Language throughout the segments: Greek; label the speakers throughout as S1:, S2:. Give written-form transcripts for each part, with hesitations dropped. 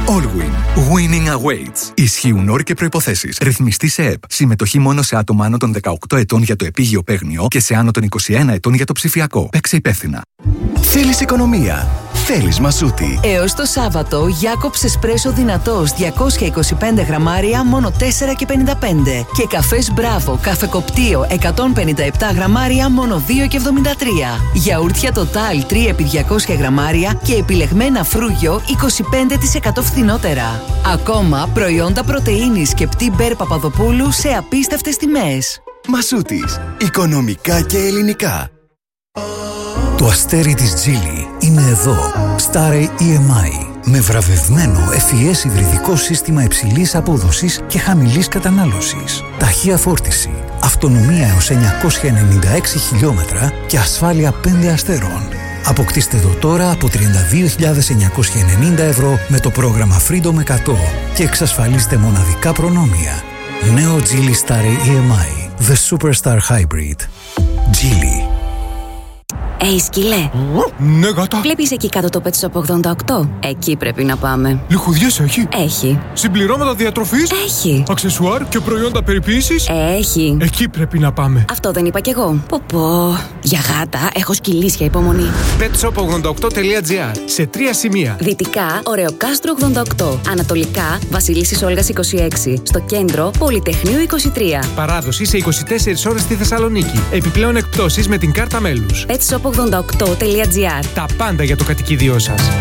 S1: Allwyn. Winning awaits. Ισχύουν όροι και προϋποθέσεις. Ρυθμιστή σε ΕΠ. Συμμετοχή μόνο σε άτομα άνω των 18 ετών για το επίγειο παίγνιο και σε άνω των 21 ετών για το ψηφιακό. Παίξε υπεύθυνα.
S2: Θέλεις οικονομία. Θέλεις Μασούτη.
S3: Έως το Σάββατο, Jacobs Espresso δυνατός 225 γραμμάρια μόνο 4,55. Και καφές Μπράβο, καφεκοπτίο 157 γραμμάρια μόνο 2,73. Γιαούρτια Total 3x200 γραμμάρια και επιλεγμένα φρούγιο 25% φθηνότερα. Ακόμα προϊόντα πρωτεΐνης και πτή-μπερ Παπαδοπούλου σε απίστευτες τιμές.
S2: Μασούτης. Οικονομικά και ελληνικά.
S4: Το αστέρι της Geely είναι εδώ. Starry EMI. Με βραβευμένο FES υβριδικό σύστημα υψηλής απόδοσης και χαμηλής κατανάλωσης. Ταχεία φόρτιση, αυτονομία έως 996 χιλιόμετρα και ασφάλεια 5 αστέρων. Αποκτήστε το τώρα από 32.990 ευρώ με το πρόγραμμα Freedom 100 και εξασφαλίστε μοναδικά προνόμια. Νέο Geely Starry EMI. The Superstar Hybrid. Geely.
S5: Σκύλε.
S6: Ναι, γάτα.
S5: Βλέπεις εκεί κάτω το Pet Shop 88? Εκεί πρέπει να πάμε.
S6: Λιχουδιές έχει?
S5: Έχει.
S6: Συμπληρώματα διατροφής?
S5: Έχει.
S6: Αξεσουάρ και προϊόντα περιποίησης?
S5: Έχει.
S6: Εκεί πρέπει να πάμε.
S5: Αυτό δεν είπα κι εγώ. Πω. Για γάτα έχω σκυλίσια υπομονή.
S6: petshop88.gr. Σε 3 σημεία.
S5: Δυτικά, Ωρεοκάστρο 88. Ανατολικά, Βασιλίσσης Όλγας 26. Στο κέντρο, Πολυτεχνείου 23.
S6: Παράδοση σε 24 ώρες στη Θεσσαλονίκη. Επιπλέον εκπτώσεις με την κάρτα μέλους.
S5: petshop88.gr.
S6: Τα πάντα για το κατοικίδιό σας.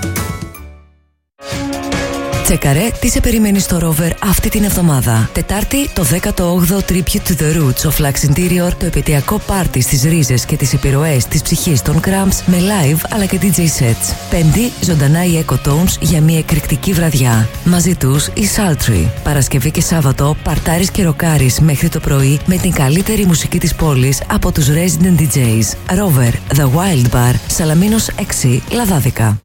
S3: Τσεκαρέ τι σε περιμένει στο Rover αυτή την εβδομάδα. Τετάρτη, το 18ο Tribute to the Roots of Lux Interior, το επαιτειακό πάρτι στις ρίζες και τις επιρροές της ψυχής των Cramps με live αλλά και DJ sets. Πέμπτη, ζωντανά οι Ecotones για μια εκρηκτική βραδιά. Μαζί τους η Sultry. Παρασκευή και Σάββατο, παρτάρεις και ροκάρεις μέχρι το πρωί με την καλύτερη μουσική της πόλης από τους Resident DJs. Rover, The Wild Bar, Σαλαμίνος 6, Λαδάδικα.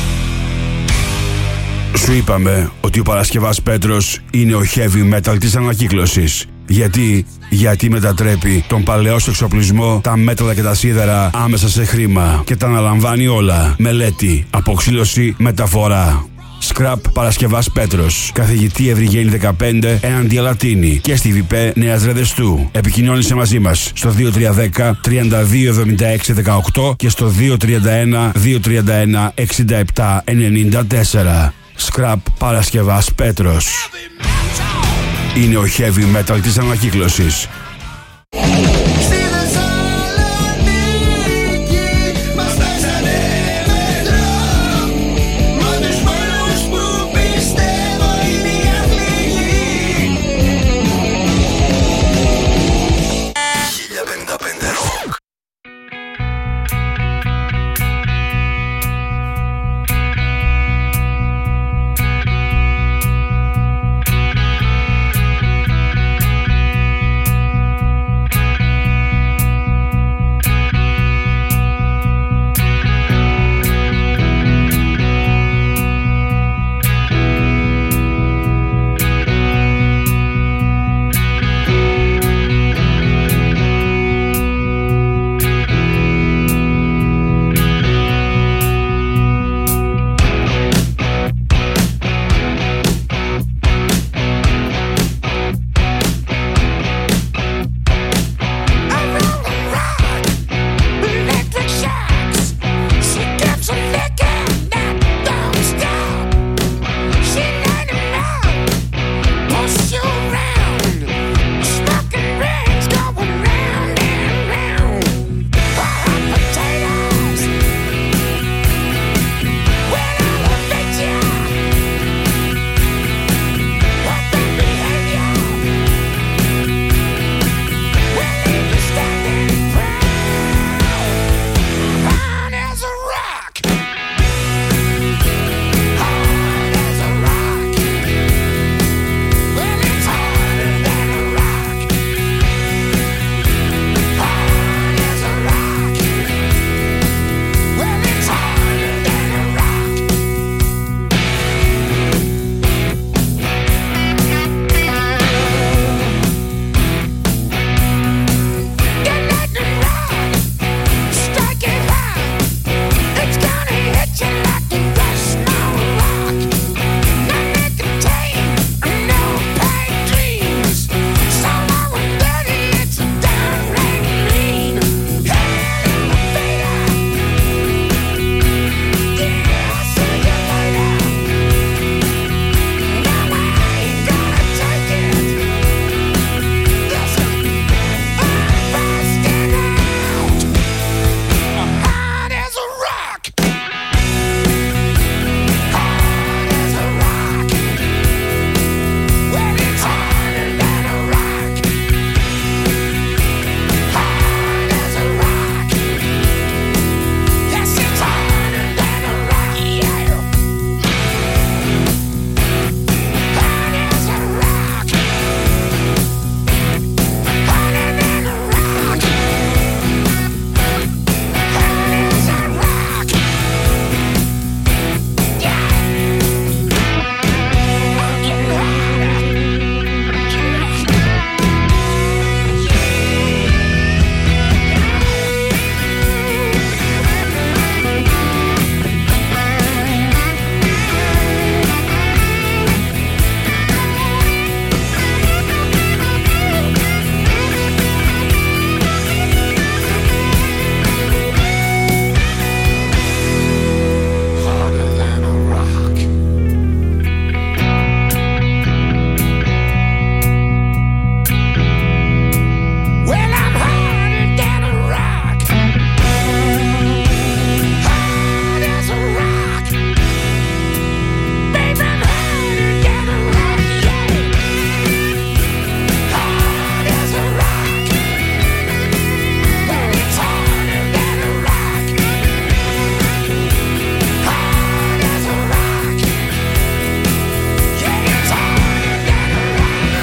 S7: Σου είπαμε ότι ο Παρασκευάς Πέτρος είναι ο heavy metal της ανακύκλωσης. Γιατί μετατρέπει τον παλαιό σου εξοπλισμό, τα μέταλλα και τα σίδερα άμεσα σε χρήμα και τα αναλαμβάνει όλα. Μελέτη, αποξήλωση, μεταφορά. Scrap Παρασκευάς Πέτρος. Καθηγητή Ευρυγένη 15 έναντι Αλατίνη και στη ΒΠ Νέας Ρεδεστού. Επικοινώνησε μαζί μας στο 2310 3276 18 και στο 231 231 67 94. Scrap Παρασκευάς Πέτρος. Είναι ο heavy metal της ανακύκλωσης.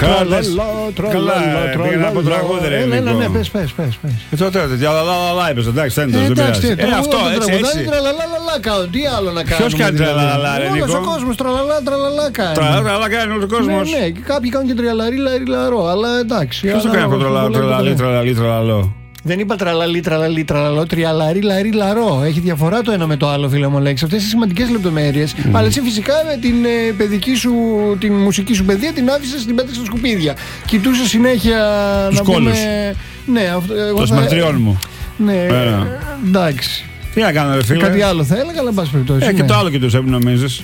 S7: Καλά, πήγα από τραγούδι, ρε.
S8: Ναι, πες.
S7: Τότε, τραλαλαλα έπαιζε, εντάξει, δεν πειράζει. Αυτό, έτσι.
S8: Τραλαλαλα κάνω, τι άλλο να κάνω.
S7: Ποιος κάνει τραλαλαλα, ρε Νίκο?
S8: Όλος ο κόσμος τραλαλα κάνει.
S7: Τραλαλα κάνει όλος ο κόσμος.
S8: Ναι, και κάποιοι κάνουν και τριαλαρί-λαρό, αλλά εντάξει.
S7: Ποιος το κάνει αυτό τραλαλαλό?
S8: Δεν είπα τραλαλό, τριαλαρί-λαρό. Έχει διαφορά το ένα με το άλλο, φίλε μου Αλέξη. Αυτές οι σημαντικές λεπτομέρειες. Αλλά εσύ φυσικά με την παιδική σου, την μουσική σου παιδεία την άφησες, την πέταξες στα σκουπίδια. Κοιτούσες συνέχεια να πούμε. Ναι,
S7: το σμαρτριών μου.
S8: Ναι, εντάξει.
S7: Τι να κάνω, ρε φίλε.
S8: Κάτι άλλο θα έλεγα, αλλά εν πάση περιπτώσει.
S7: Και το άλλο κοιτούσα, μην νομίζεις.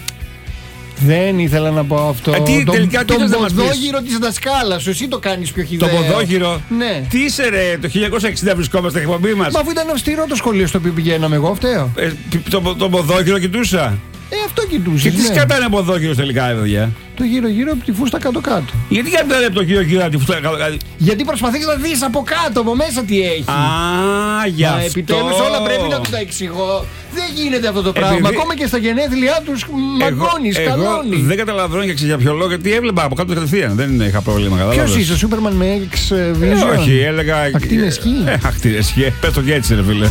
S8: Δεν ήθελα να πω αυτό.
S7: Τον
S8: ποδόγυρο της δασκάλας σου, εσύ το κάνεις πιο χιδαίο.
S7: Το ποδόγυρο.
S8: Ναι.
S7: Τι είσαι, ρε, το 1960 βρισκόμαστε στην εκπομπή μας.
S8: Μα αφού ήταν αυστηρό το σχολείο στο οποίο πηγαίναμε, εγώ φταίω.
S7: Το ποδόγυρο κοιτούσα.
S8: Αυτό κοιτούσες.
S7: Και τι σκατά είναι ποδόγυρο τελικά, παιδιά?
S8: Το γύρω-γύρω από τη φούστα κάτω-κάτω.
S7: Γιατί κάνει το γύρω-γύρω από τη φούστα κάτω-κάτω?
S8: Γιατί προσπαθείς να δεις από κάτω, από μέσα τι έχει.
S7: Για αυτό.
S8: Επιτέλους όλα πρέπει να του τα εξηγώ. Δεν γίνεται αυτό το πράγμα. Ακόμα και στα γενέθλιά τους μαγκώνεις, καλώνεις.
S7: Δεν καταλαβαίνω για ποιο λόγο, γιατί έβλεπα από κάτω κατευθείαν. Δεν είχα πρόβλημα.
S8: Ποιος είσαι, ο Σούπερμαν με X-Vision?
S7: Όχι, έλεγα.
S8: Ακτίνες Χ.
S7: Ακτίνες Χ. Πες το και έτσι, ρε φίλε.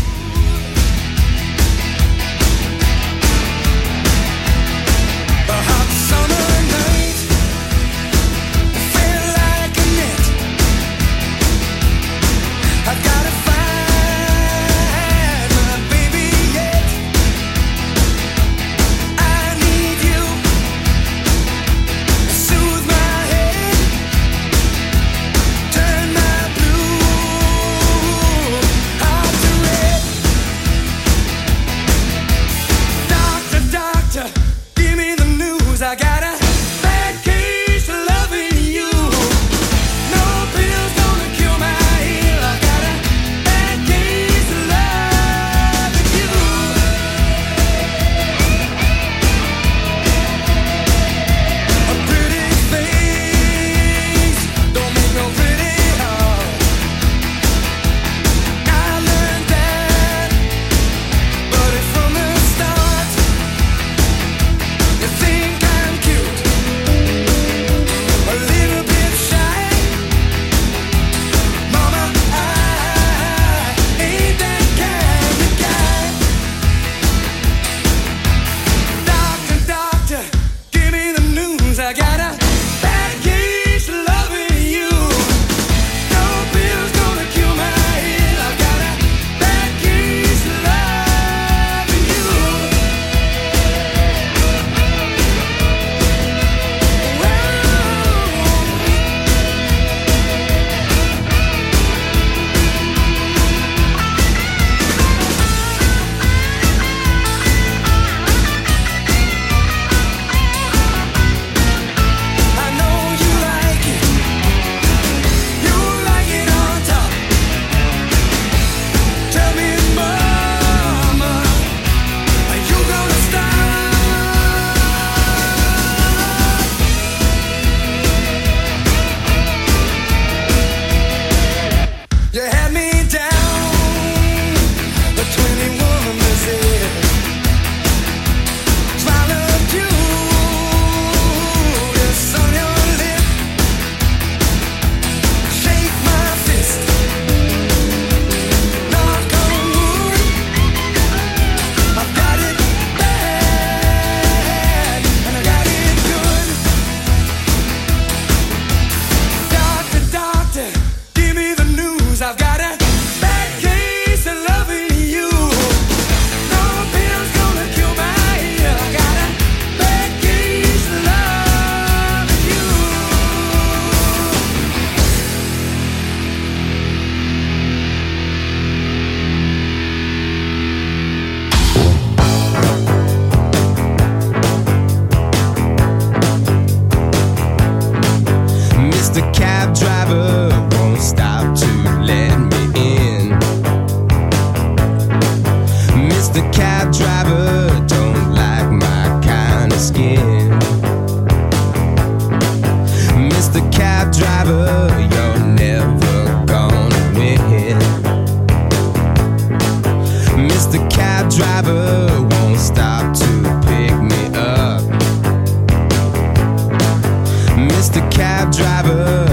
S9: Mr. Cab Driver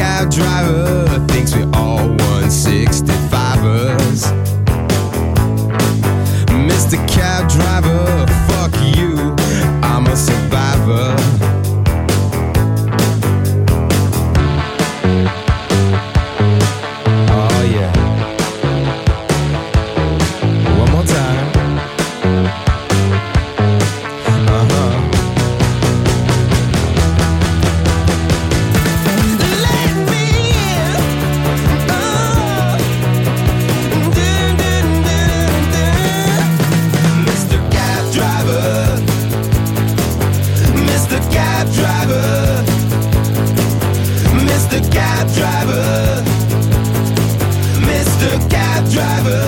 S9: cab driver thinks we all 165ers. Mr. Cab Driver, fuck you, I'm a survivor. Oh yeah. One more time. Let me in. Oh. Mr. Cab Driver, Mr. Cab Driver, Mr. Cab Driver, Mr. Cab Driver.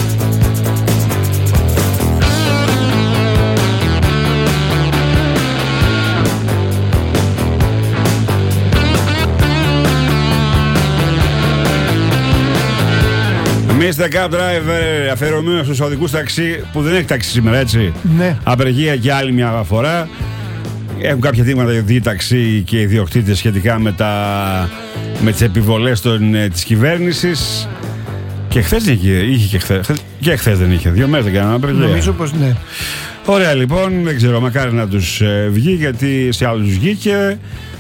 S7: Mr. Cab Driver, αφιερωμένο στους οδικούς ταξί που δεν έχει ταξί σήμερα, έτσι.
S8: Ναι.
S7: Απεργία για άλλη μια φορά. Έχουν κάποια δείγματα οι ταξί και οι ιδιοκτήτες σχετικά με τις επιβολές της κυβέρνησης. Και χθες είχε και χθες. Και χθες δεν είχε. 2 μέρες δεν κάναμε απεργία.
S8: Νομίζω πως ναι.
S7: Ωραία, λοιπόν, δεν ξέρω, μακάρι να τους βγει, γιατί σε άλλους βγήκε.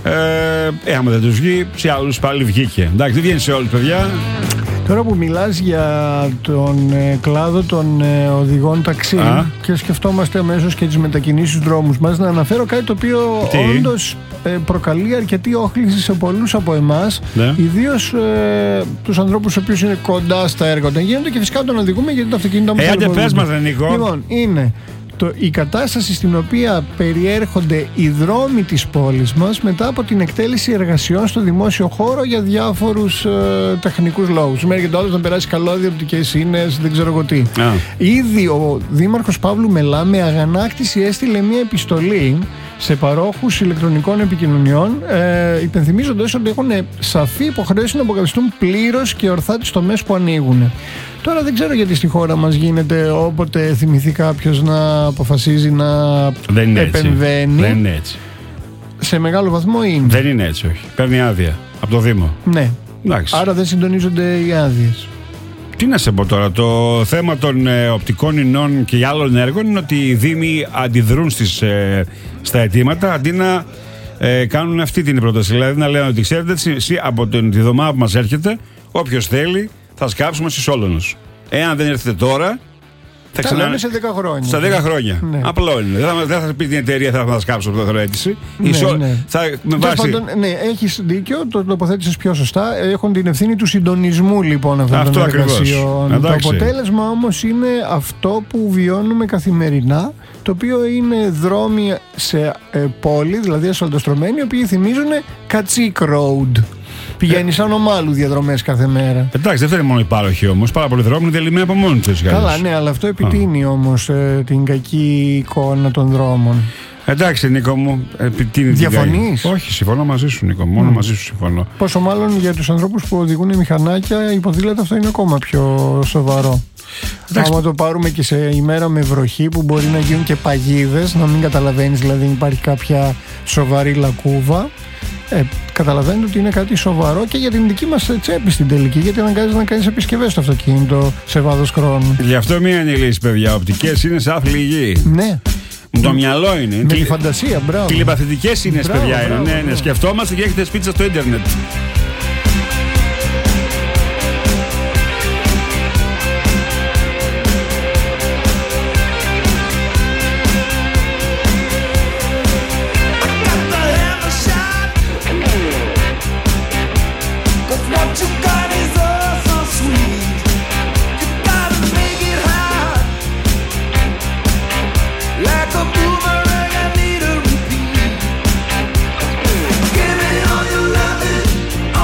S7: Άμα δεν τους βγει, σε άλλους πάλι βγήκε. Εντάξει, δεν βγαίνει σε όλους, παιδιά.
S8: Τώρα που μιλάς για τον κλάδο των οδηγών ταξί και σκεφτόμαστε αμέσως και τις μετακινήσεις στους δρόμους μας, να αναφέρω κάτι το οποίο όντως προκαλεί αρκετή όχληση σε πολλούς από εμάς, ναι. Ιδίως τους ανθρώπους οι οποίοι είναι κοντά στα έργα όταν γίνονται, και φυσικά τον οδηγούμε γιατί το αυτοκίνητο μας
S7: άντε πες μας, Νίκο.
S8: Λοιπόν, είναι η κατάσταση στην οποία περιέρχονται οι δρόμοι της πόλης μας μετά από την εκτέλεση εργασιών στο δημόσιο χώρο για διάφορους τεχνικούς λόγους. Μέχρι και το άλλο να περάσει καλώδια, οπτικές σύνες, δεν ξέρω εγώ τι. Ήδη ο Δήμαρχος Παύλου Μελά με αγανάκτηση έστειλε μια επιστολή σε παρόχους ηλεκτρονικών επικοινωνιών, υπενθυμίζοντας ότι έχουν σαφή υποχρέωση να αποκαλυφθούν πλήρως και ορθά τις τομές που ανοίγουν. Τώρα δεν ξέρω γιατί στη χώρα μας γίνεται όποτε θυμηθεί κάποιος να αποφασίζει να επεμβαίνει.
S7: Δεν είναι έτσι.
S8: Σε μεγάλο βαθμό είναι.
S7: Δεν είναι έτσι, όχι. Παίρνει άδεια από το Δήμο.
S8: Ναι.
S7: Εντάξει.
S8: Άρα δεν συντονίζονται οι άδειες.
S7: Τι να σε πω τώρα, το θέμα των οπτικών ινών και άλλων έργων είναι ότι οι Δήμοι αντιδρούν στα αιτήματα αντί να κάνουν αυτή την πρόταση. Δηλαδή να λένε ότι ξέρετε, από τη εβδομάδα που μας έρχεται, όποιος θέλει θα σκάψουμε στη Σόλωνος. Εάν δεν έρθετε τώρα, θα
S8: ξαναλέμε σε 10 χρόνια.
S7: Στα 10 χρόνια. Ναι. Απλό είναι. Δεν θα πει την εταιρεία θα μας σκάψω από το αίτηση.
S8: Ναι, ναι.
S7: Με βάση...
S8: Ναι, έχεις δίκιο, το τοποθέτησες πιο σωστά. Έχουν την ευθύνη του συντονισμού λοιπόν αυτών των εργασιών. Το αποτέλεσμα όμως είναι αυτό που βιώνουμε καθημερινά, το οποίο είναι δρόμοι σε πόλη, δηλαδή ασφαλτοστρωμένοι, οι οποίοι θυμίζουν Κατσίκ Road. Πηγαίνει σαν ομάλου διαδρομές κάθε μέρα.
S7: Εντάξει, δεν θέλει μόνο οι πάροχοι όμως. Πάρα πολλοί δρόμοι είναι διαλυμένοι από μόνοι τους.
S8: Καλά, ναι, αλλά αυτό επιτείνει όμως την κακή εικόνα των δρόμων.
S7: Εντάξει, Νίκο μου, επιτείνει.
S8: Διαφωνείς?
S7: Όχι, συμφωνώ μαζί σου, Νίκο. Μόνο μαζί σου συμφωνώ.
S8: Πόσο μάλλον για τους ανθρώπους που οδηγούν μηχανάκια, υποδήλατα αυτό είναι ακόμα πιο σοβαρό. Άμα το πάρουμε και σε ημέρα με βροχή που μπορεί να γίνουν και παγίδες, να μην καταλαβαίνεις δηλαδή υπάρχει κάποια σοβαρή λακκούβα. Καταλαβαίνετε ότι είναι κάτι σοβαρό και για την δική μας τσέπη στην τελική, γιατί αναγκάζεται να κάνεις επισκευές στο αυτοκίνητο σε βάθος χρόνου.
S7: Γι' αυτό μία είναι η λύση, παιδιά. Οπτικές είναι σε άθλη γη.
S8: Ναι.
S7: Το μυαλό είναι.
S8: Με τη φαντασία, μπράβο.
S7: Τηλεπαθητικές είναι, παιδιά. Ναι. Σκεφτόμαστε και έχετε σπίτσα στο ίντερνετ.
S9: Give me all your loving.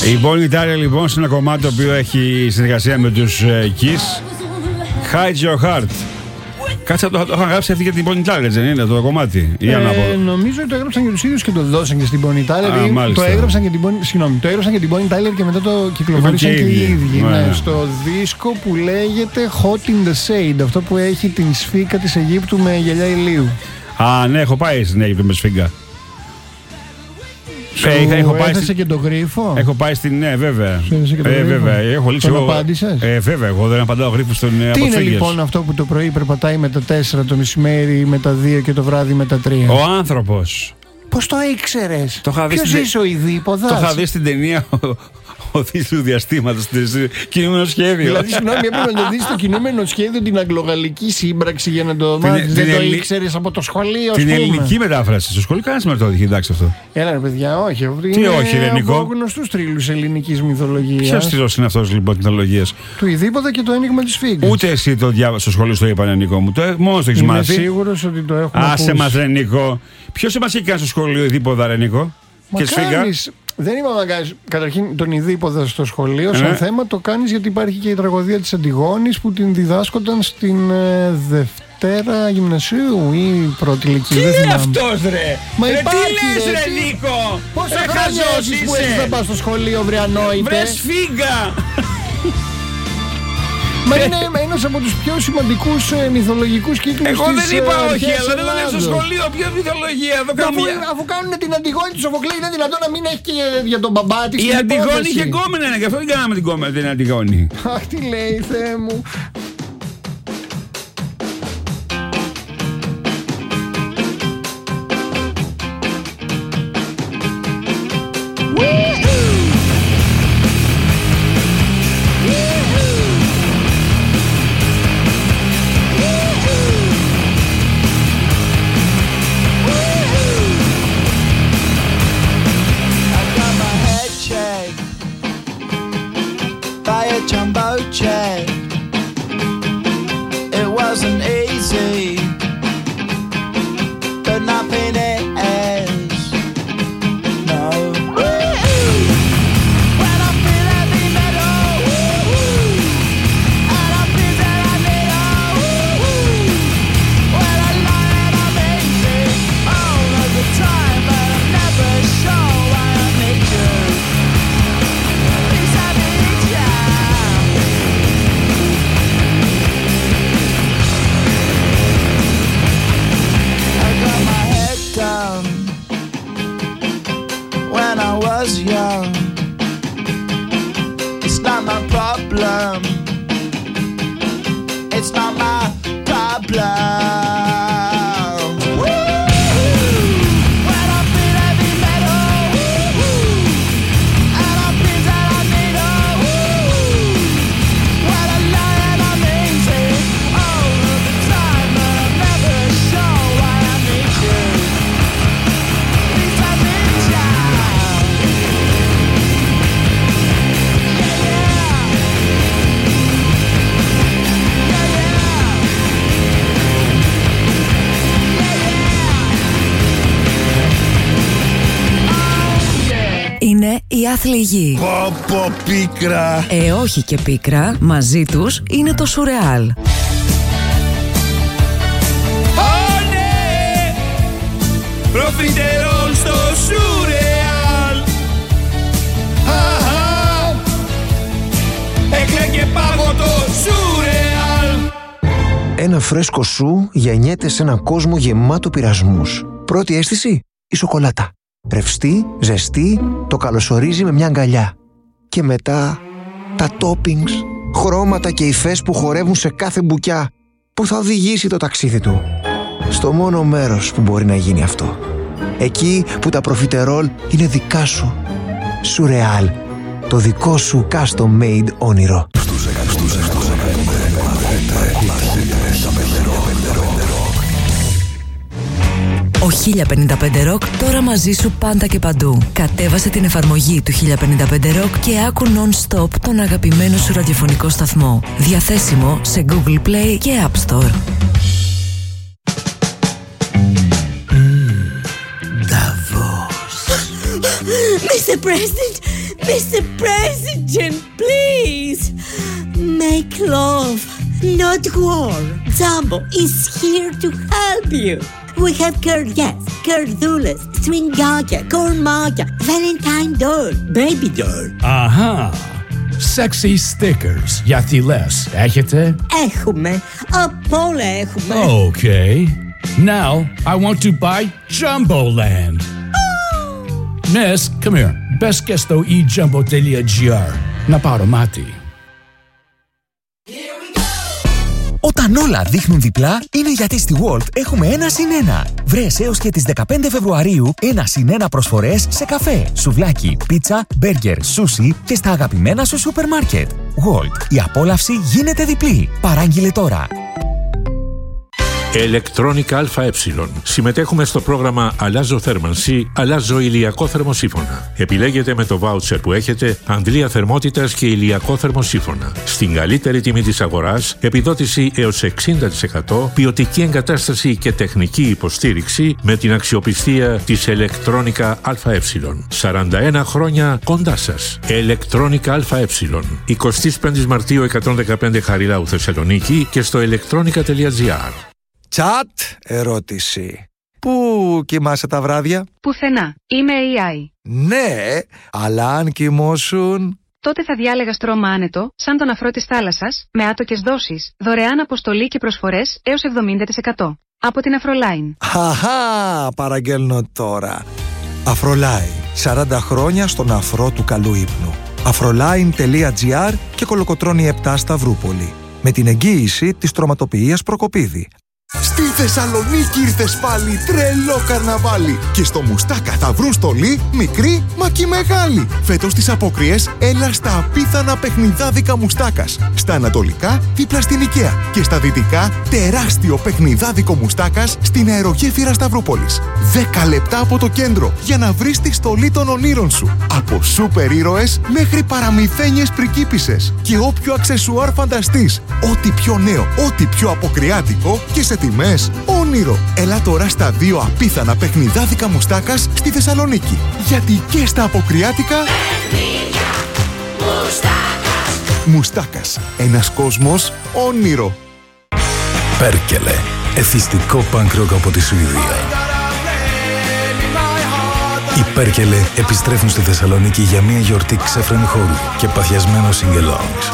S7: Η Bonnie Tyler λοιπόν σε ένα κομμάτι το οποίο έχει συνεργασία με τους Kiss, Hide Your Heart. Κάτσε το είχαν γράψει αυτή για την Bonnie Tyler, δεν είναι το κομμάτι?
S8: Νομίζω ότι το έγραψαν και τους ίδιους και το δώσαν και στην Bonnie Tyler. Το έγραψαν και την Bonnie Tyler και μετά το κυκλοφόρησαν και οι ίδιοι. Ναι, στο δίσκο που λέγεται Hot in the Shade, αυτό που έχει την σφίγγα της Αιγύπτου με γυαλιά ηλίου.
S7: Α, ναι, έχω πάει στην Αίγυπτο με σφίγγα.
S8: Έχω πάει και τον γρίφο.
S7: Έχω πάει στην. Ναι, βέβαια.
S8: Βέβαια.
S7: Έχω λύσει.
S8: Τον απάντησες?
S7: Βέβαια, εγώ δεν απαντάω γρίφου στον
S8: Τι είναι λοιπόν αυτό που το πρωί περπατάει με τα 4, το μεσημέρι με τα 2 και το βράδυ με τα 3?
S7: Ο άνθρωπος.
S8: Πώς το ήξερες? Ποιος είσαι ο ειδήποδας?
S7: Το είχα δει στην ταινία Ο Δής του Διαστήματος, κινούμενο σχέδιο.
S8: Δηλαδή, συγγνώμη, έπρεπε να το δεις το κινούμενο σχέδιο, την αγγλογαλλική σύμπραξη για να το μάθεις. Δεν το ήξερες από το σχολείο,
S7: την ελληνική μετάφραση. Στο σχολείο κανένας με το είχε εντάξει αυτό.
S8: Έλα ρε παιδιά, όχι.
S7: Τι όχι, ελληνικό?
S8: Από γνωστούς τρίλους ελληνικής μυθολογίας.
S7: Ποιος τρίλος είναι αυτός λοιπόν της μυθολογίας?
S8: Του Ιδίποδα και το Ένιγμα της Φίγκας.
S7: Ούτε εσύ το διάβασες στο σχολείο, στο είπανε Νικό μου. Μόνο το έχεις μάθει.
S8: Είμαι σίγουρος ότι το έχουμε ακούσει.
S7: Άσε μας ρε Νικό. Ποιος σε μας έχει κάνει στο σχολείο Ιδίποδα ρε Νικό? Και Σφίγγα.
S8: Δεν είπαμε να κάνεις καταρχήν τον Ιδίποδα στο σχολείο σαν θέμα, το κάνεις γιατί υπάρχει και η τραγωδία της Αντιγόνης που την διδάσκονταν στην Δευτέρα Γυμνασίου ή πρώτη ηλικία.
S7: Τι είναι αυτός ρε?
S8: Μα
S7: ρε,
S8: υπάρχει,
S7: τι λες ρε Νίκο?
S8: Πόσα χρόνια έχεις που έχεις να πας στο σχολείο βρε ανόητε?
S7: Βρε Σφίγγα.
S8: Μα είναι ένας από τους πιο σημαντικούς μυθολογικούς κύκλους.
S7: Εγώ
S8: της,
S7: δεν είπα όχι, αλλά δεν
S8: Ελλάδος.
S7: είναι στο σχολείο. Ποια μυθολογία εδώ κάνουμε?
S8: Αφού κάνουν την Αντιγόνη του Σοφοκλή, είναι δυνατόν να μην έχει και για τον μπαμπά της?
S7: Η Αντιγόνη είχε κόμενα, γι' αυτό δεν κάναμε την Αντιγόνη.
S8: Αχ, τι λέει, Θεέ μου.
S10: It wasn't easy, but nothing is. No. When I feel heavy metal, and I feel that I need when I lie and I'm easy all of the time, but I'm never sure why I need you. Please I need you. When I was young, it's not my problem. It's not my problem. When I feel heavy metal, and I feel that I need when I lie and I'm easy all of the time, but I'm never sure why I need you.
S3: Είναι οι άθλοι γη.
S2: Πω πίκρα.
S3: Όχι και πίκρα, μαζί τους είναι το Σουρεάλ.
S7: Ναι! Προφιτερόλ στο Σουρεάλ. Έκλαιγε πάγο το Σουρεάλ.
S11: Ένα φρέσκο σου γεννιέται σε έναν κόσμο γεμάτο πειρασμούς. Πρώτη αίσθηση, η σοκολάτα. Ρευστή, ζεστή, το καλωσορίζει με μια αγκαλιά. Και μετά τα toppings, χρώματα και υφές που χορεύουν σε κάθε μπουκιά, που θα οδηγήσει το ταξίδι του στο μόνο μέρος που μπορεί να γίνει αυτό. Εκεί που τα προφιτερόλ είναι δικά σου. Σουρεάλ, το δικό σου custom made όνειρο.
S3: Ο 1055 Rock τώρα μαζί σου πάντα και παντού. Κατέβασε την εφαρμογή του 1055 Rock και άκου non-stop τον αγαπημένο σου ραδιοφωνικό σταθμό. Διαθέσιμο σε Google Play και App Store.
S12: Davos. Mr. President, Mr. President, please make love, not war. Jumbo is here to help you. We have Kurgas, Kurdulas, Swingaka, Kormaka, Valentine doll, baby doll.
S13: Αχα. Sexy stickers. Για θηλές. Έχετε?
S12: Έχουμε. Απ' όλα έχουμε.
S13: Okay. Now I want to buy Jumboland. Miss, come here. Μπες και στο ejumbo.gr να πάρω μάτι.
S14: Όταν όλα δείχνουν διπλά, είναι γιατί στη Walt έχουμε 1+1. Βρες έως και τις 15 Φεβρουαρίου 1+1 προσφορές σε καφέ, σουβλάκι, πίτσα, μπέργκερ, σούσι και στα αγαπημένα σου σούπερ μάρκετ. Walt, η απόλαυση γίνεται διπλή. Παράγγειλε τώρα.
S15: Electronica ΑΕ. Συμμετέχουμε στο πρόγραμμα Αλλάζω θέρμανση, αλλάζω ηλιακό θερμοσύφωνα. Επιλέγετε με το βάουτσερ που έχετε αντλία θερμότητας και ηλιακό θερμοσύφωνα. Στην καλύτερη τιμή της αγοράς, επιδότηση έως 60%, ποιοτική εγκατάσταση και τεχνική υποστήριξη με την αξιοπιστία της Electronica ΑΕ. 41 χρόνια κοντά σας. Electronica ΑΕ. 25 Μαρτίου 115 Χαριλάου Θεσσαλονίκη και στο electronica.gr.
S16: Τσάτ, ερώτηση. Πού κοιμάσαι τα βράδια?
S17: Πουθενά. Είμαι AI.
S16: Ναι, αλλά αν κοιμώσουν...
S17: Τότε θα διάλεγα στρώμα άνετο, σαν τον αφρό της θάλασσας, με άτοκες δόσεις, δωρεάν αποστολή και προσφορές έως 70%. Από την Αφρολάιν.
S16: Χαχά, παραγγέλνω τώρα. Αφρολάιν. 40 χρόνια στον αφρό του καλού ύπνου. Afrolain.gr και Κολοκοτρώνη 7 Σταυρούπολη. Με την εγγύηση της τροματοποιίας Προκοπίδη.
S18: Στη Θεσσαλονίκη ήρθες πάλι, τρελό καρναβάλι. Και στο Μουστάκα θα βρουν στολή, μικρή μα και μεγάλη. Φέτος τις απόκριες, έλα στα απίθανα παιχνιδάδικα Μουστάκας. Στα ανατολικά, δίπλα στην Οικαία. Και στα δυτικά, τεράστιο παιχνιδάδικο Μουστάκας στην αερογέφυρα Σταυρούπολης. 10 λεπτά από το κέντρο για να βρεις τη στολή των ονείρων σου. Από σούπερ ήρωες μέχρι παραμυθένιες πρικίπισσες. Και όποιο αξεσουάρ φανταστείς. Ό,τι πιο νέο, ό,τι πιο αποκριάτικο και σε τιμές όνειρο. Έλα τώρα στα 2 απίθανα παιχνιδάδικα Μουστάκας στη Θεσσαλονίκη. Γιατί και στα αποκριάτικα Μουστάκας. Ένας κόσμος όνειρο.
S4: Πέρκελε. Εθιστικό punk rock από τη Σουηδία. Οι Πέρκελε επιστρέφουν στη Θεσσαλονίκη για μια γιορτή ξέφρενου χώρου και παθιασμένο sing-alongs.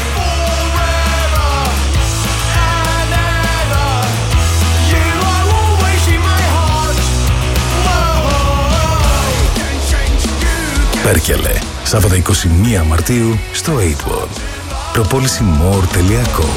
S4: Πέρκελε, Σάββατο 21 Μαρτίου στο 8Ball. Προπόληση more.com.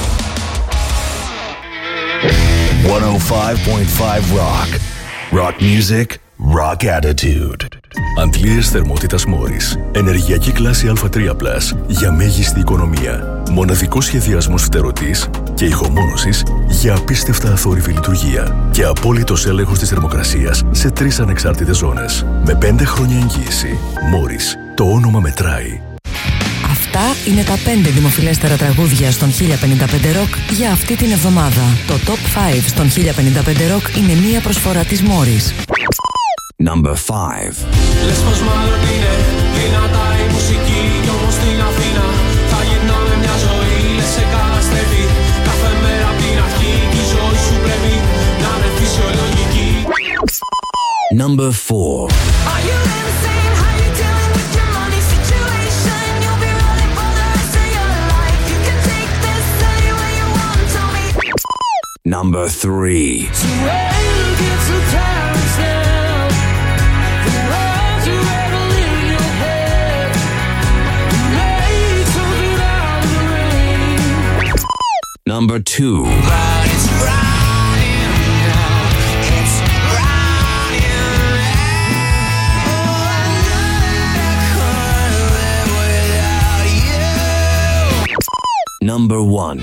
S19: 105.5 Rock. Rock music, rock attitude.
S4: Αντλίες θερμότητας Μόρις. Ενεργειακή κλάση Α3+, για μέγιστη οικονομία. Μοναδικός σχεδιασμός φτερωτής και ηχομόνωσης για απίστευτα αθόρυβη λειτουργία. Και απόλυτος έλεγχος της θερμοκρασίας σε 3 ανεξάρτητες ζώνες. Με 5 χρόνια εγγύηση. Μόρις. Το όνομα μετράει.
S3: Αυτά είναι τα 5 δημοφιλέστερα τραγούδια στον 1055 Rock για αυτή την εβδομάδα. Το Top 5 στον 1055 Rock είναι μία προσφορά της Μόρις.
S19: Number 5.
S10: Λες πως μάλλον είναι δυνατά η μουσική κι όμως στην Αθήνα θα γυρνάμε μια ζωή, λες σε καταστρέφει κάθε μέρα απ' την αρχή κι η ζωή σου πρέπει να είναι φυσιολογική.
S19: Number 4.
S10: Are you insane? How you dealing with your money situation? You'll be rolling for the rest of your life. You can take this anywhere you want, tell me.
S19: Number 3.
S10: So when you get to Paris now, the words you ever in your head, you made something out of the rain.
S19: Number 2. Number 1.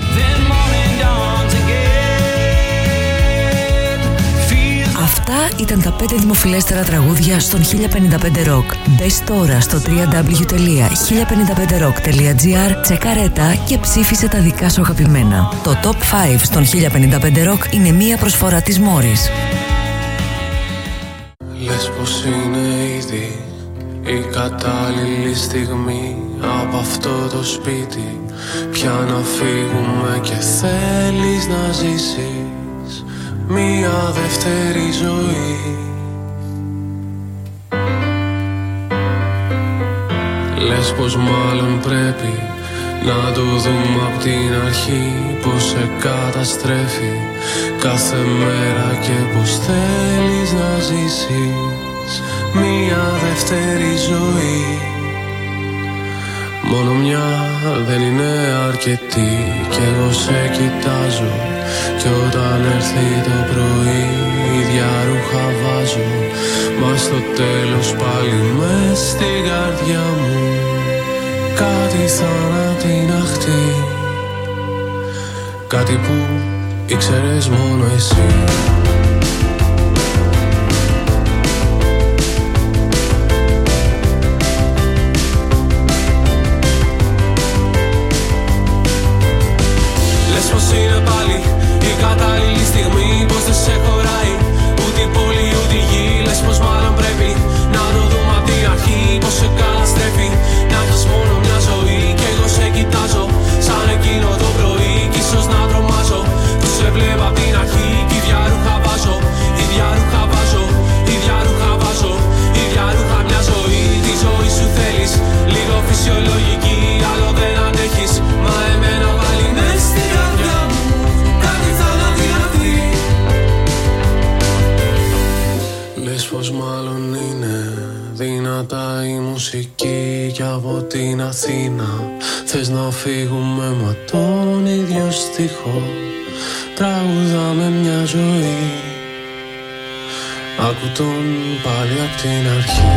S3: Αυτά ήταν τα 5 δημοφιλέστερα τραγούδια στον 1055 Rock. Μπες τώρα στο www.1055rock.gr, τσεκάρε τα και ψήφισε τα δικά σου αγαπημένα. Το Top 5 στον 1055 Rock είναι μία προσφορά της Μόρις.
S10: Λες πως είναι ήδη η κατάλληλη στιγμή από αυτό το σπίτι. Πια να φύγουμε και θέλεις να ζήσεις μια δεύτερη ζωή. Λες πως μάλλον πρέπει να το δούμε απ' την αρχή, πως σε καταστρέφει κάθε μέρα και πως θέλεις να ζήσεις μια δεύτερη ζωή. Μόνο μια δεν είναι αρκετή κι εγώ σε κοιτάζω, κι όταν έρθει το πρωί ίδια ρούχα βάζω, μα στο τέλος πάλι μες στην καρδιά μου κάτι θάνατη να χτεί, κάτι που ήξερες μόνο εσύ. Λες πως είναι πάλι η κατάλληλη στιγμή, πως δεν σε χωράει ούτε η πόλη ούτε η γη. Λες πως μάλλον πρέπει να το δούμε απ' την αρχή, πως σε καταστρέφει να έχεις μόνο μια ζωή. Κι εγώ σε κοιτάζω σαν εκείνο το πρωί κι ίσως να τρομάζω που σε βλέπω απ' την αρχή. Κι ίδια ρούχα βάζω, ίδια ρούχα βάζω, ίδια ρούχα βάζω, ίδια ρούχα μια ζωή. Τη ζωή σου θέλεις λίγο φυσιολογική, άλλο δεν αντέχεις, μα εμένα πάλι μες στην καρδιά μου κάτι θάνατη να δει. Λες πως μάλλον είναι δυνατά η μουσική κι από την Αθήνα θες να φύγουμε μα τον ίδιο στίχο τραγουδάμε μια ζωή. Άκου τον πάλι απ' την αρχή.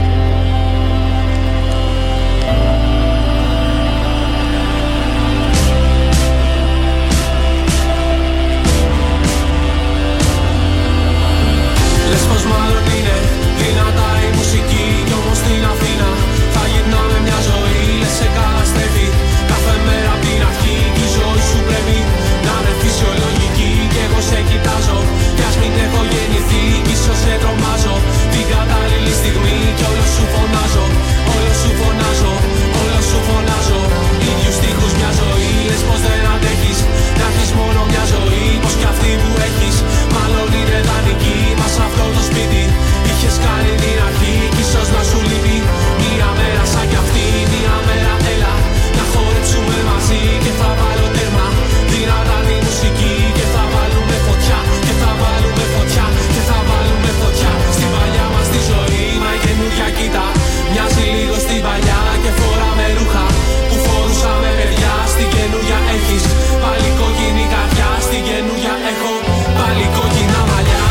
S10: Λες πως μάλλον είναι δυνατά η μουσική κι όμως στην Αθήνα θα γυρνάμε μια ζωή. Λες σε καταστρέφει κάθε μέρα απ' την αρχή κι η ζωή σου πρέπει να είναι φυσιολογική. Κι εγώ σε κοιτάζω κι ας μην έχω γεννηθεί κι ίσως σε τρομάζω την κατάλληλη στιγμή κι όλο σου φωνάζω, όλο σου φωνάζω, όλο σου φωνάζω ίδιους στίχους μια ζωή. Λες πως δεν αντέχεις να έχεις μόνο μια ζωή, πως κι αυτή που έχεις μάλλον είναι δανεική. Μα σ' αυτό το σπίτι είχες κάνει την αρχή κι ίσως να σου λείπει μια μέρα σαν κι αυτή. Μια μέρα έλα να χορέψουμε μαζί και θα βάλω τέρμα δυνατά τη μουσική και θα βάλουμε φωτιά και θα βάλουμε φωτιά και θα βάλουμε φωτιά στην παλιά μας τη ζωή. Μα η καινούρια κοίτα μοιάζει λίγο στην παλιά και φοράμε ρούχα που φορούσαμε παιδιά. Στην καινούρια έχεις πάλι κόκκινη καρδιά, στην καινούρια έχω πάλι κόκκινα μαλλιά.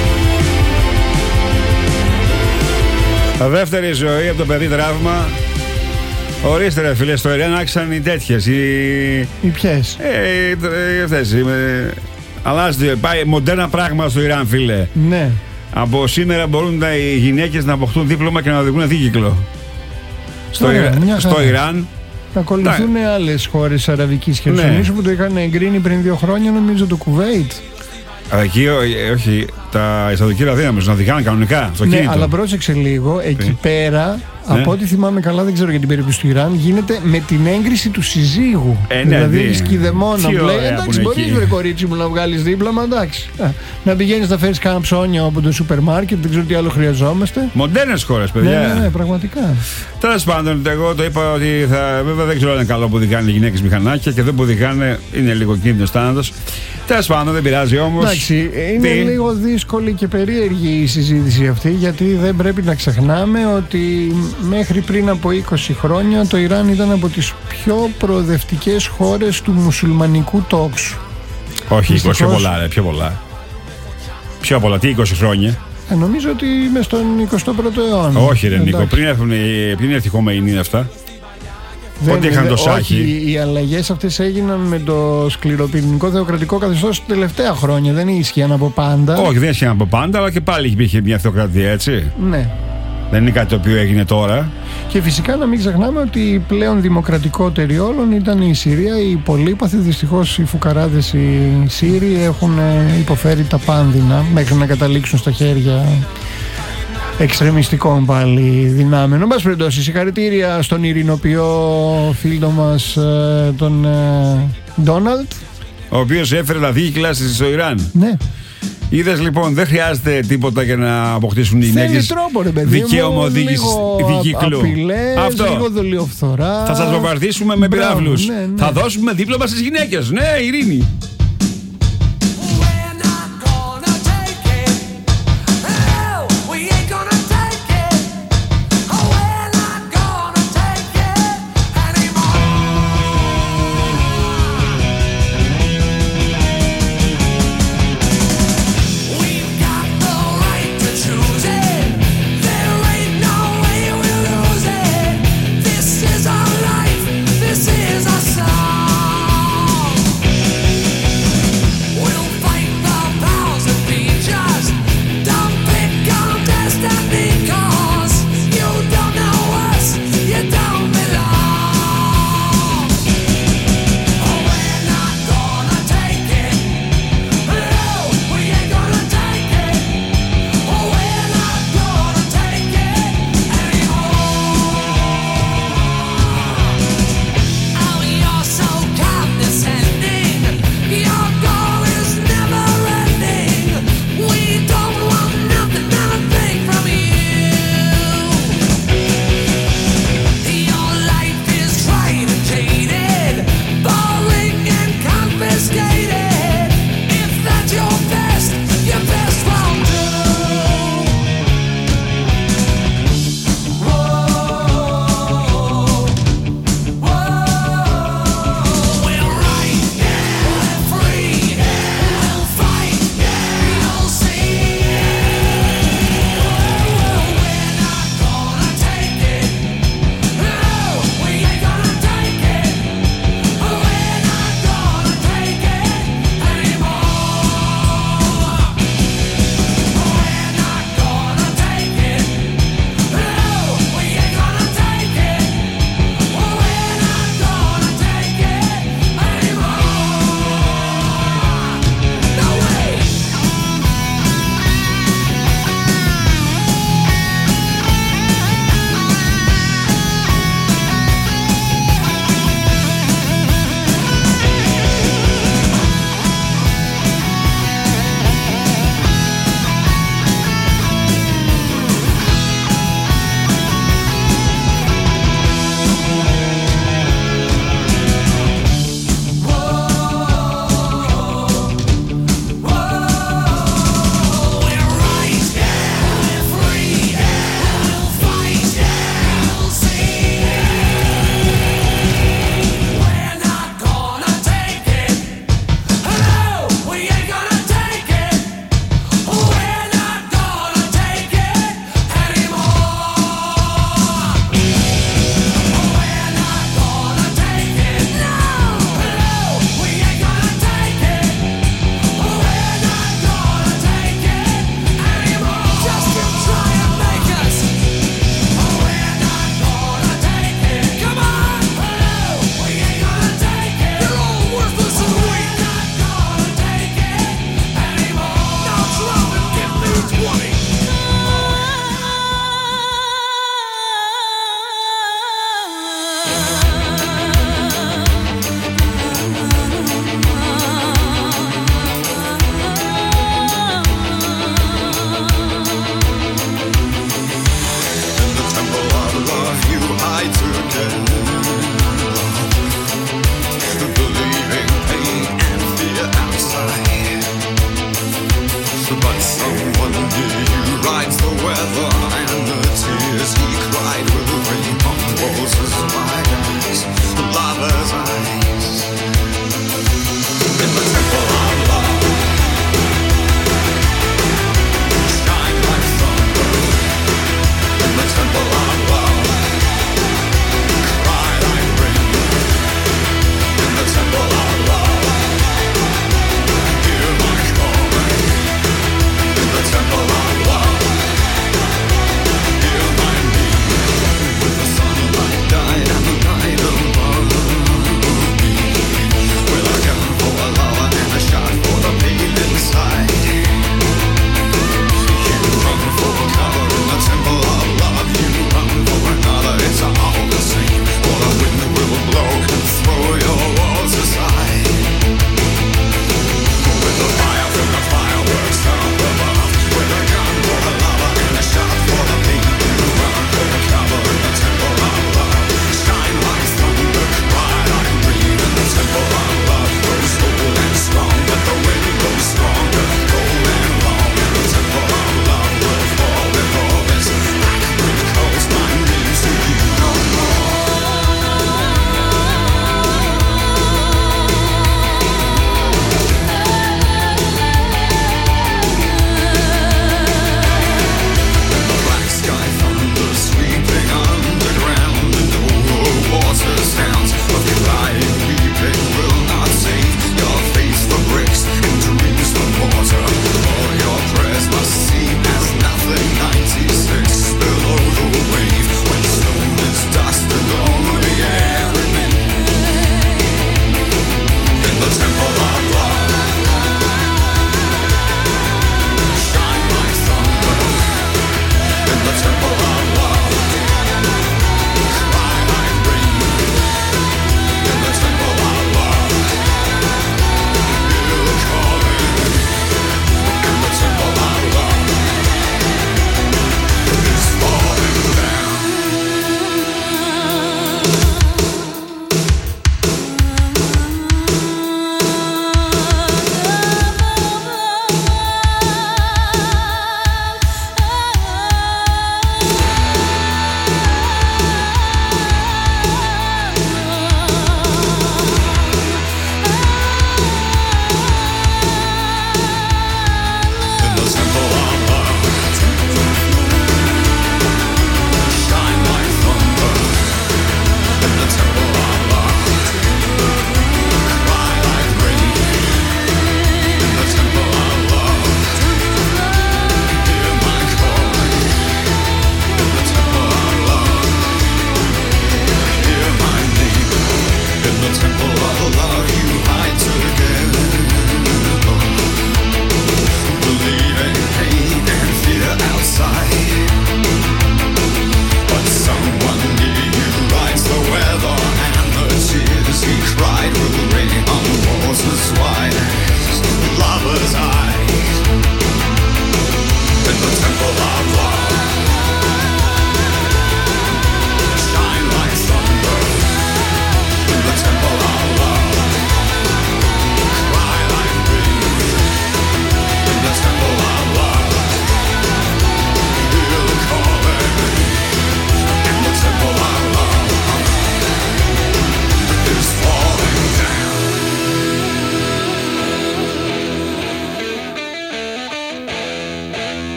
S7: Δεύτερη ζωή από το παιδί τραύμα. Ορίστε ρε φίλε, στο Ιράν άρχισαν οι τέτοιες.
S8: Οι ποιες?
S7: Αυτές. Αλλάζει, πάει μοντέρνα πράγμα στο Ιράν, φίλε.
S8: Ναι.
S7: Από σήμερα μπορούν οι γυναίκες να αποκτούν δίπλωμα και να οδηγούν δίκυκλο. Στο Ιράν.
S8: Θα ακολουθούν άλλες χώρες αραβικής χερσονήσου που το είχαν εγκρίνει πριν 2 χρόνια, νομίζω το Κουβέιτ.
S7: Εκεί, όχι, η Σαουδική Αραβία να οδηγάνε κανονικά στο κίνητο.
S8: Ναι, αλλά πρόσεξε λίγο, εκεί πέρα, από ό,τι θυμάμαι καλά, δεν ξέρω για την περίπτωση του Ιράν, γίνεται με την έγκριση του συζύγου. Δηλαδή έχει κηδεμόνα. Λέει, εντάξει, μπορείς βρε κορίτσι μου να βγάλεις δίπλωμα, εντάξει. Να πηγαίνεις να φέρεις κάνα ψώνια από το σούπερ μάρκετ, δεν ξέρω τι άλλο χρειαζόμαστε.
S7: Μοντέρνες χώρες, παιδιά.
S8: Ναι, πραγματικά.
S7: Τέλος πάντων, εγώ το είπα ότι βέβαια δεν ξέρω αν είναι καλό που οδηγάνε οι γυναίκες μηχανάκια και δεν που οδηγάνε είναι λίγο κίνδυνος θάνατος. Τέλος πάντων, δεν πειράζει όμως.
S8: Εντάξει, είναι λίγο δύσκολη και περίεργη η συζήτηση αυτή, γιατί δεν πρέπει να ξεχνάμε ότι μέχρι πριν από 20 χρόνια το Ιράν ήταν από τις πιο προοδευτικές χώρες του μουσουλμανικού τόξου.
S7: Όχι, 20 πιο πολλά, ρε, πιο πολλά. Πιο πολλά, τι 20 χρόνια.
S8: Νομίζω ότι είμαι στον 21ο αιώνα.
S7: Όχι, ρε Νίκο, πριν έρθει η Χομεϊνή είναι αυτά. Πότε είχαν το Σάχι.
S8: Όχι, οι αλλαγές αυτές έγιναν με το σκληροπυρηνικό θεοκρατικό καθεστώς τα τελευταία χρόνια. Δεν ίσχυαν από πάντα.
S7: Όχι, δεν ίσχυαν από πάντα, αλλά και πάλι υπήρχε μια θεοκρατία, έτσι.
S8: Ναι.
S7: Δεν είναι κάτι το οποίο έγινε τώρα.
S8: Και φυσικά να μην ξεχνάμε ότι η πλέον δημοκρατικότερη όλων ήταν η Συρία. Οι πολύπαθοι, δυστυχώς οι φουκαράδες οι Σύριοι έχουν υποφέρει τα πάνδυνα μέχρι να καταλήξουν στα χέρια εξτρεμιστικών πάλι δυνάμεων. Εν πάση περιπτώσει, συγχαρητήρια στον ειρηνοποιό φίλο μας τον Ντόναλντ,
S20: ο οποίος έφερε τα δίκυκλα στο Ιράν.
S8: Ναι.
S20: Είδες λοιπόν, δεν χρειάζεται τίποτα για να αποκτήσουν οι γυναίκες δικαίωμα οδήγησης δικύκλου.
S8: Αυτό. Λίγο δολιοφθορά.
S20: Θα σας βομβαρδίσουμε με πυράβλους.
S8: Ναι.
S20: Θα δώσουμε δίπλωμα στις γυναίκες. Ναι, ειρήνη.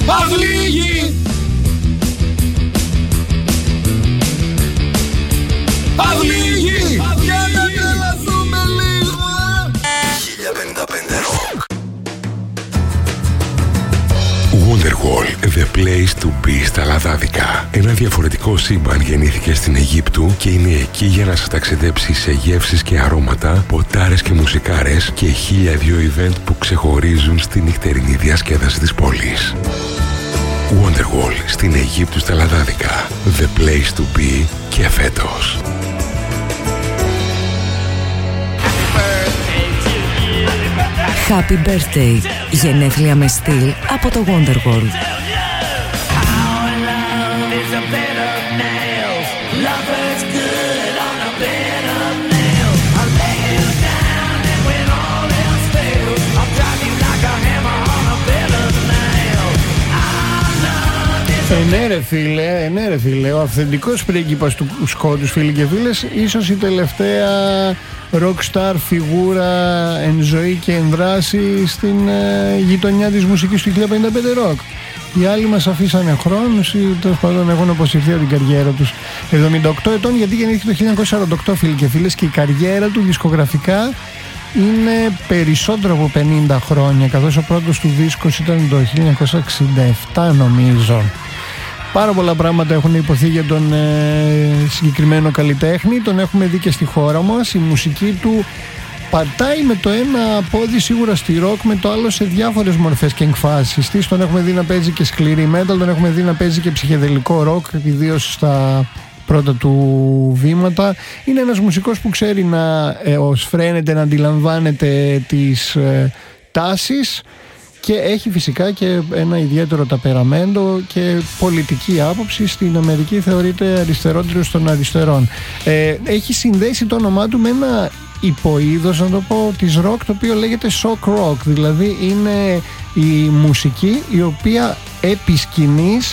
S10: Παυλίγη. Παυλίγη. Για να τρελαθούμε λίγο.
S19: 1055 Rock. Wonderwall, the place to be στα Λαδάδικα. Ένα διαφορετικό σύμπαν γεννήθηκε στην Αιγύπτου και είναι εκεί για να σας ταξιδέψει σε γεύσεις και αρώματα, ποτάρες και μουσικάρες και 1002 event που ξεχωρίζουν στη νυχτερινή διασκέδαση της πόλης. Wonderwall στην Αιγύπτου στα Λαδάδικα. The place to be και φέτος.
S3: Happy birthday. Γενέθλια με στυλ από το Wonderwall.
S8: Ναι ρε φίλε, ο αυθεντικός πρίγκιπας του Σκότους, φίλοι και φίλες, ίσως η τελευταία rockstar φιγούρα εν ζωή και εν δράση στην γειτονιά της μουσικής του 1055 Rock. Οι άλλοι μας αφήσανε χρόνους ή τέλος πάντων έχουν αποσυρθεί από την καριέρα τους. 78 ετών, γιατί γεννήθηκε το 1948, φίλοι και φίλες, και η καριέρα του δισκογραφικά είναι περισσότερο από 50 χρόνια, καθώς ο πρώτος του δίσκος ήταν το 1967 νομίζω. Πάρα πολλά πράγματα έχουν υποθεί για τον συγκεκριμένο καλλιτέχνη. Τον έχουμε δει και στη χώρα μας. Η μουσική του πατάει με το ένα πόδι σίγουρα στη ροκ, με το άλλο σε διάφορες μορφές και εκφάσεις της. Τον έχουμε δει να παίζει και σκληρή metal, τον έχουμε δει να παίζει και ψυχεδελικό ροκ, ιδίως στα πρώτα του βήματα. Είναι ένας μουσικός που ξέρει να φρένεται, να αντιλαμβάνεται τις τάσεις και έχει φυσικά και ένα ιδιαίτερο ταπεραμέντο και πολιτική άποψη. Στην Αμερική θεωρείται αριστερότερος των αριστερών. Έχει συνδέσει το όνομά του με ένα υποείδος, να το πω, της ροκ, το οποίο λέγεται shock rock. Δηλαδή είναι η μουσική η οποία επί σκηνής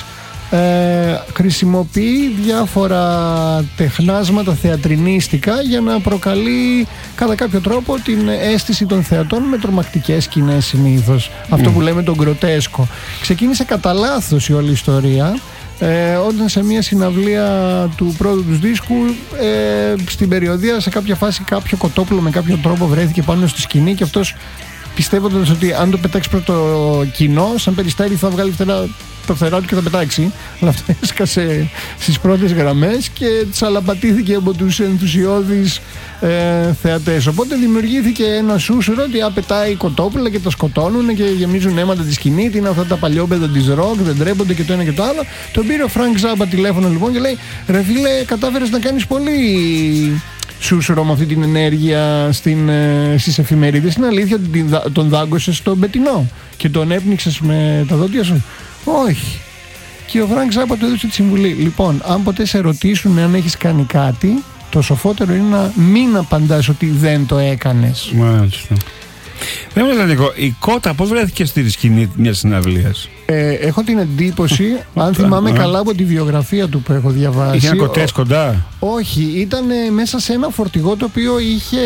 S8: χρησιμοποιεί διάφορα τεχνάσματα θεατρινίστικα για να προκαλεί κατά κάποιο τρόπο την αίσθηση των θεατών με τρομακτικές σκηνές συνήθως. Αυτό που λέμε τον γκροτέσκο. Ξεκίνησε κατά λάθος η όλη ιστορία όταν σε μια συναυλία του πρώτου τους δίσκου στην περιοδία σε κάποια φάση κάποιο κοτόπουλο με κάποιο τρόπο βρέθηκε πάνω στη σκηνή και αυτός, πιστεύοντας ότι αν το πετάξει πρώτο κοινό, σαν περιστέρι θα βγάλει φτερά το φτερά του και θα πετάξει, αλλά αυτό έσκασε στις πρώτες γραμμές και τσαλαπατήθηκε από τους ενθουσιώδεις θεατές. Οπότε δημιουργήθηκε ένα σούσουρο ότι πετάει κοτόπουλα και τα σκοτώνουν και γεμίζουν αίματα τη σκηνή. Τι είναι αυτά τα παλιόπαιδα της ροκ, δεν τρέπονται και το ένα και το άλλο. Τον πήρε ο Φρανκ Ζάμπα τηλέφωνο λοιπόν και λέει: ρε φίλε, κατάφερες να κάνεις πολύ σούσουρο με αυτή την ενέργεια στις εφημερίδες. Είναι αλήθεια ότι τον δάγκωσες στον πετεινό και τον έπνιξες με τα δόντια σου? Όχι. Και ο Φρανκ Ζάπα του έδωσε τη συμβουλή: λοιπόν, αν ποτέ σε ρωτήσουν αν έχεις κάνει κάτι, το σοφότερο είναι να μην απαντάς ότι δεν το έκανες.
S20: Μάλιστα. Δεν μου λένε, η Κότα πώς βρέθηκε στη σκηνή μιας συναυλίας?
S8: Έχω την εντύπωση, αν θυμάμαι καλά από τη βιογραφία του που έχω διαβάσει.
S20: Είχε ένα κοτές κοντά?
S8: Όχι, ήταν μέσα σε ένα φορτηγό το οποίο είχε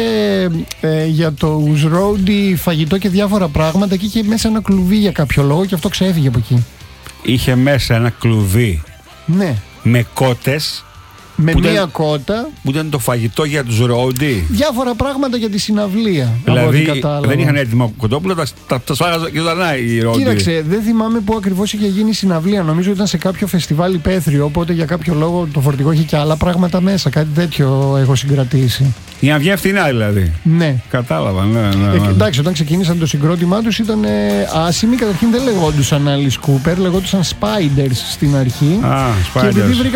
S8: για τους ρόουντι φαγητό και διάφορα πράγματα και είχε μέσα ένα κλουβί για κάποιο λόγο και αυτό ξέφυγε από εκεί.
S20: Είχε μέσα ένα κλουβί?
S8: Ναι.
S20: Με κότες?
S8: Με μία κότα.
S20: Που ήταν το φαγητό για τους ρόουντι.
S8: Διάφορα πράγματα για τη συναυλία.
S20: Δηλαδή δεν είχαν έτοιμα κοτόπουλα, τα σφάγαζα και δανάει οι ρόουντι.
S8: Κοίταξε, δεν θυμάμαι πού ακριβώς είχε γίνει η συναυλία. Νομίζω ήταν σε κάποιο φεστιβάλ υπαίθριο. Οπότε για κάποιο λόγο το φορτηγό είχε και άλλα πράγματα μέσα. Κάτι τέτοιο έχω συγκρατήσει.
S20: Για να βγει φθηνά δηλαδή.
S8: Ναι.
S20: Κατάλαβα, ναι.
S8: Εντάξει, όταν ξεκίνησαν το συγκρότημά τους ήταν άσημοι. Καταρχήν δεν λεγόντουσαν Alice Cooper, λεγόντουσαν Spiders στην αρχή.
S20: Spiders.